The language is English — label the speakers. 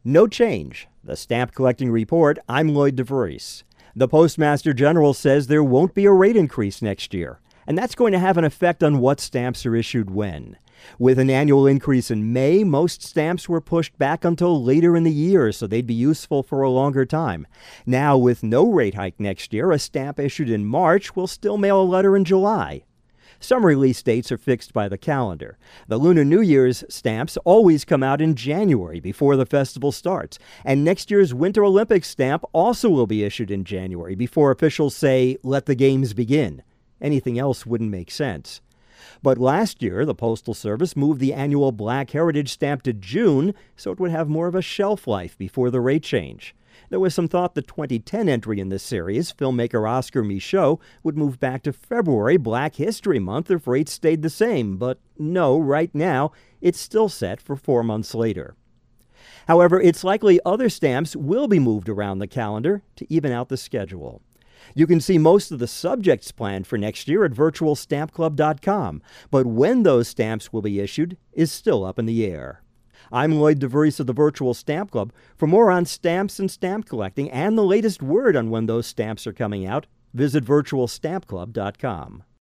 Speaker 1: No change. The Stamp Collecting Report, I'm Lloyd DeVries. The Postmaster General says there won't be a rate increase next year, and that's going to have an effect on what stamps are issued when. With an annual increase in May, most stamps were pushed back until later in the year, so they'd be useful for a longer time. Now, with no rate hike next year, a stamp issued in March will still mail a letter in July. Some release dates are fixed by the calendar. The Lunar New Year's stamps always come out in January before the festival starts, and next year's Winter Olympics stamp also will be issued in January before officials say, "Let the games begin." Anything else wouldn't make sense. But last year, the Postal Service moved the annual Black Heritage stamp to June so it would have more of a shelf life before the rate change. There was some thought the 2010 entry in this series, filmmaker Oscar Micheaux, would move back to February, Black History Month, if rates stayed the same. But no, right now, it's still set for 4 months later. However, it's likely other stamps will be moved around the calendar to even out the schedule. You can see most of the subjects planned for next year at virtualstampclub.com, but when those stamps will be issued is still up in the air. I'm Lloyd DeVries of the Virtual Stamp Club. For more on stamps and stamp collecting and the latest word on when those stamps are coming out, visit virtualstampclub.com.